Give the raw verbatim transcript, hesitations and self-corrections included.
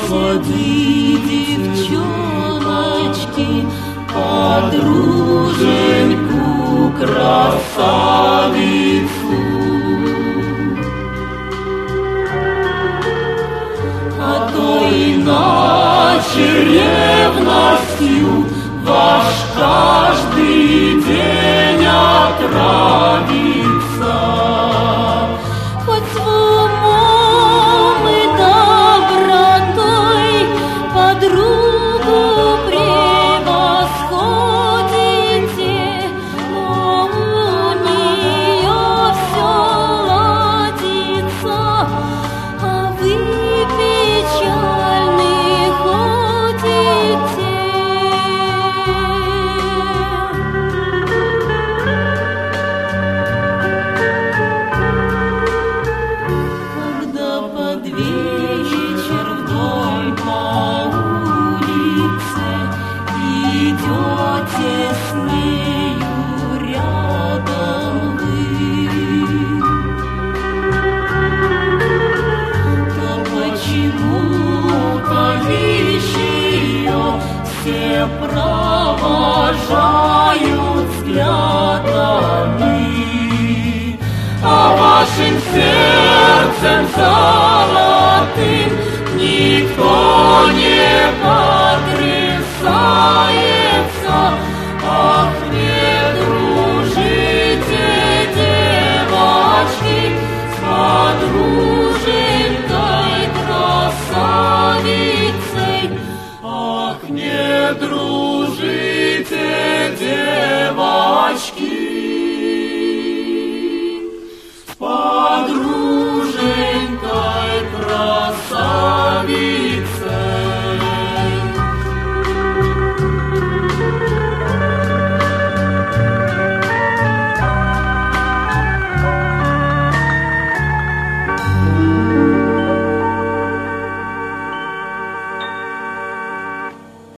вы, девчоночки, подруженьку красавицу. А то иначе ревностью ваш каждый день отравится. Хоть с умом и добротой подругу превосходите, но у нее все ладится, а вы печальны ходите. Когда под вечер вдоль по улице идете с нею рядом вы, то почему-то лишь ее все провожают взглядами, а вашим сердцем золотым никто не